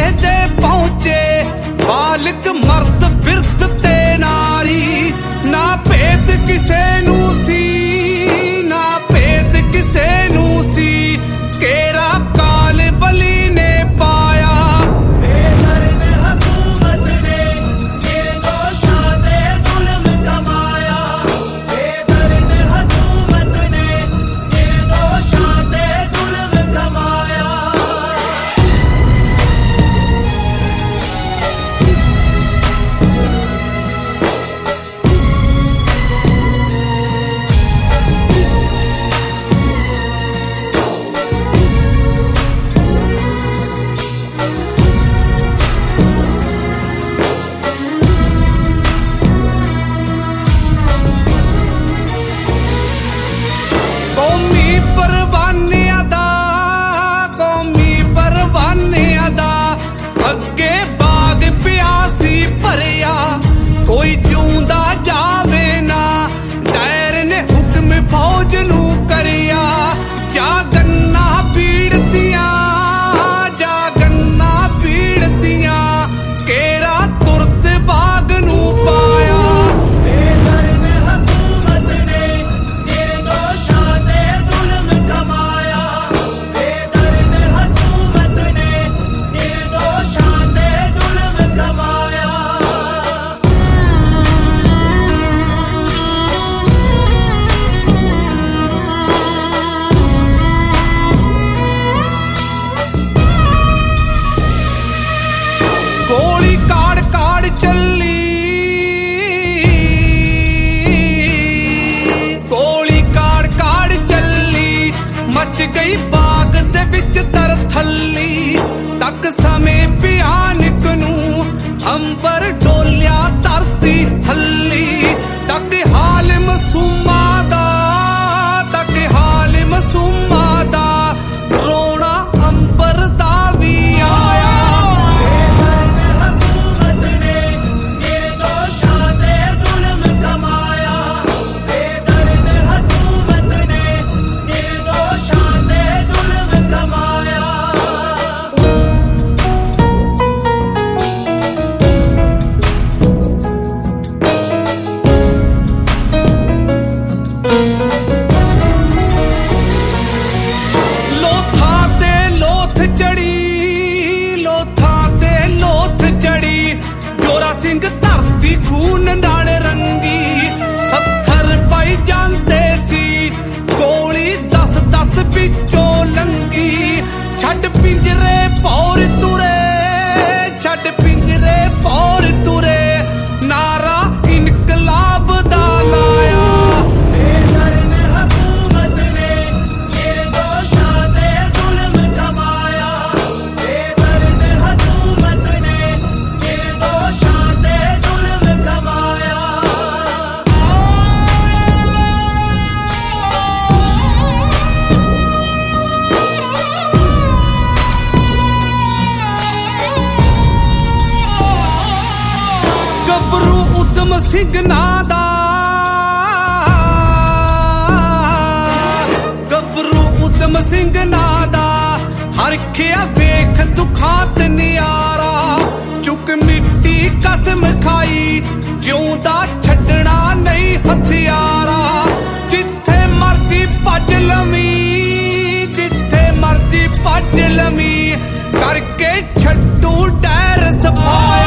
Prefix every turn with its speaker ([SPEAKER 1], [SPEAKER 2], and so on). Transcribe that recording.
[SPEAKER 1] ਤੇ ਪਹੁੰਚੇ ਬਾਲਕ ਮਰਦ ਬਿਰਧ ਤੇ ਨਾਰੀ। ਨਾ ਭੇਦ ਕਿਸੇ ਨੂੰ ਸੀ, ਨਾ ਭੇਦ ਕਿਸੇ ਨੂੰ ਸੀ, ਕੇਰਾ ਕਾਲ ਬਲੀ ਨੇ ਪਾਇਆ।
[SPEAKER 2] ਬੇਦਰਦ ਹਕੂਮਤ ਨੇ ਨਿਰਦੋਸ਼ਾਂ ਤੇ ਜ਼ੁਲਮ ਕਮਾਇਆ। ਬੇਦਰਦ ਹਕੂਮਤ ਨੇ ਨਿਰਦੋਸ਼ਾਂ ਤੇ ਜ਼ੁਲਮ ਕਮਾਇਆ।
[SPEAKER 1] ਕੌਮੀ ਪਰਵਾਨਿਆਂ ਦਾ, ਕੌਮੀ ਪਰਵਾਨਿਆਂ ਦਾ ਅੱਗੇ ਬਾਗ ਪਿਆ ਸੀ ਭਰਿਆ। ਕੋਈ ਜਿਉਂਦਾ ਜਾਵੇ ਨਾ, ਦਾਇਰ ਨੇ ਹੁਕਮ ਫੌਜ ਨੂੰ ਕਰਿਆ। ਜਾ ਗੰਨਾ ਪੀੜਤੀਆਂ, ਜਾ ਗੰਨਾ ਪੀੜਤੀਆਂ, ਕੇਰਾ ਤੁਰਤ ਬਾਗ ਨੂੰ ਪਾਇਆ।
[SPEAKER 2] ਬੇਦਰਦ ਹਕੂਮਤ ਨੇ ਨਿਰਦੋਸ਼ਾਂ ਤੇ ਜ਼ੁਲਮ ਕਮਾਇਆ। ਬੇਦਰਦ ਹਕੂਮਤ ਨੇ ਨਿਰਦੋਸ਼ਾਂ ਤੇ ਜ਼ੁਲਮ ਕਮਾਇਆ।
[SPEAKER 1] ਗੋਲੀ ਕਾੜ ਕਾੜ ਚੱਲੀ, ਗੋਲੀ ਕਾੜ ਕਾੜ ਚੱਲੀ, ਮਚ ਗਈ ਬਾਗ ਦੇ ਵਿੱਚ ਤਰਥੱਲੀ। ਤੱਕ ਸਮੇਂ ਭਿਆਨਕ ਨੂੰ ਅੰਬਰ ਡੋਲਿਆ ਧਰਤੀ ਹੱਲੀ। ਤੱਕ ਹਾਲ ਮਾਸੂਮਾਂ ਦਾ, ਤੱਕ ਹਾਲ ਮਾਸੂਮਾਂ ਦਾ, ਰੋਣਾ ਅੰਬਰ ਦਾ ਵੀ ਆਇਆ।
[SPEAKER 2] ਬੇਦਰਦ ਹਕੂਮਤ ਨੇ ਨਿਰਦੋਸ਼ਾਂ ਤੇ ਜ਼ੁਲਮ ਕਮਾਇਆ। ਬੇਦਰਦ ਹਕੂਮਤ ਨੇ ਨਿਰਦੋਸ਼ਾਂ ਤੇ ਜ਼ੁਲਮ ਕਮਾਇਆ।
[SPEAKER 1] ਲੋਥਾਂ ਤੇ ਲੋਥ ਚੜੀ, ਲੋਥਾਂ ਤੇ ਲੋਥ ਚੜੀ, ਜੋਰਾ ਸਿੰਘ ਧਰਤੀ ਖੂਨ ਨਾਲ ਰੰਗੀ। 70 ਪਾਈ ਜਾਂਦੇ ਸੀ, ਗੋਲੀ 10-10 ਵਿੱਚੋਂ ਲੰਗੀ। ਛੱਡ ਪਿੰਜਰੇ ਪੌਰ ਤੁਰੇ, ਛੱਡ ਪਿੰਜਰੇ ਪੌਰ ਤੁਰੇ, ਨਾਰਾ ਇਨਕਲਾਬ ਦਾ ਲਾਇਆ।
[SPEAKER 2] ਬੇਦਰਦ ਹਕੂਮਤ ਨੇ ਨਿਰਦੋਸ਼ਾਂ ਤੇ ਜ਼ੁਲਮ ਕਮਾਇਆ। ਬੇਦਰਦ ਹਕੂਮਤ ਨੇ ਨਿਰਦੋਸ਼ਾਂ ਤੇ ਜ਼ੁਲਮ ਕਮਾਇਆ।
[SPEAKER 1] ਗੱਭਰੂ ਉਦਮ ਸਿੰਘ ਨਾਂ ਦਾ, ਗੱਭਰੂ ਉਦਮ ਸਿੰਘ ਨਾਂ ਦਾ, ਹਰਖਿਆ ਵੇਖ ਦੁੱਖਾਂ ਤੇ ਨਿਆਰਾ। ਚੁੱਕ ਮਿੱਟੀ ਕਸਮ ਖਾਈ, ਜਿਉਂਦਾ ਛੱਡਣਾ ਨਹੀਂ ਹਥਿਆਰਾ। ਜਿੱਥੇ ਮਰਜ਼ੀ ਭੱਜ ਲਵੀਂ, ਜਿੱਥੇ ਮਰਜ਼ੀ ਭੱਜ ਲਵੀਂ, ਕਰਕੇ ਛੱਡੂ ਡੈਰ ਸਫਾਇਆ।